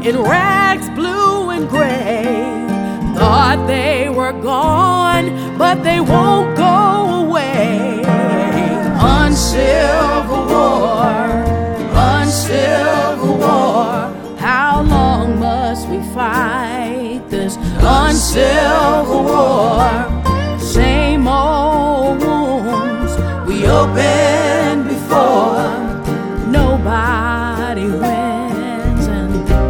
in rags blue and gray. Thought they were gone, but they won't go away. Uncivil war, uncivil war. How long must we fight this uncivil war? Same old wounds we opened before.